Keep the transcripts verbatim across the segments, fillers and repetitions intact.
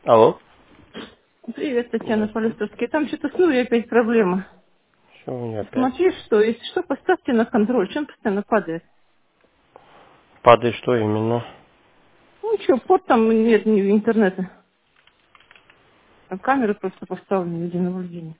Алло. Привет, Татьяна Здрасте. Полюстовская. Там что-то с Нурой опять проблема. Что у меня опять? Смотри, что, если что, поставьте на контроль. Чем постоянно падает? Падает что именно? Ну что, порт там нет ни интернета. Там камеры просто поставлены, видеонаблюдение.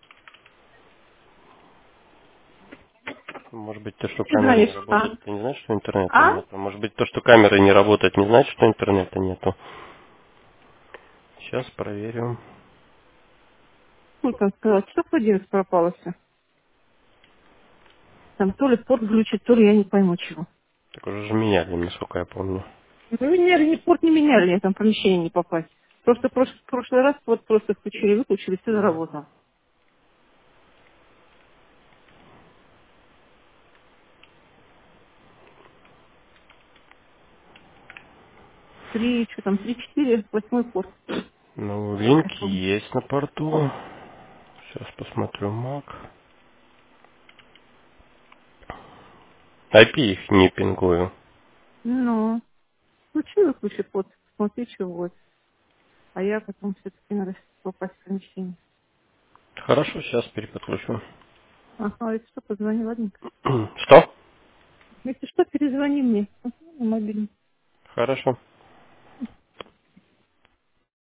Может быть, то, что Ты камера не звонишь? работает, А? это не значит, что интернета А? нету. Может быть, то, что камера не работает, не значит, что интернета нету. Сейчас проверим. Ну, там сказал, что один пропало все. Там то ли порт глючит, то ли я не пойму чего. Так уже же меняли, насколько я помню. Ну, меняли, не порт не меняли, я там в помещение не попасть. Просто в прош- в прошлый раз вот просто включили, выключили, все заработало. Три, что там, три, четыре, восьмой порт. Ну, Сколько я линки помню. есть на порту. Сейчас посмотрю мак. ай пи их не пингую. Ну, включи, выключи порт, смотри, что вот. А я потом все-таки надо попасть в помещение. Хорошо, сейчас переподключу. Ага, если что, позвони, ладненько. Что? Если что, перезвони мне. Ага, на мобильный. Хорошо.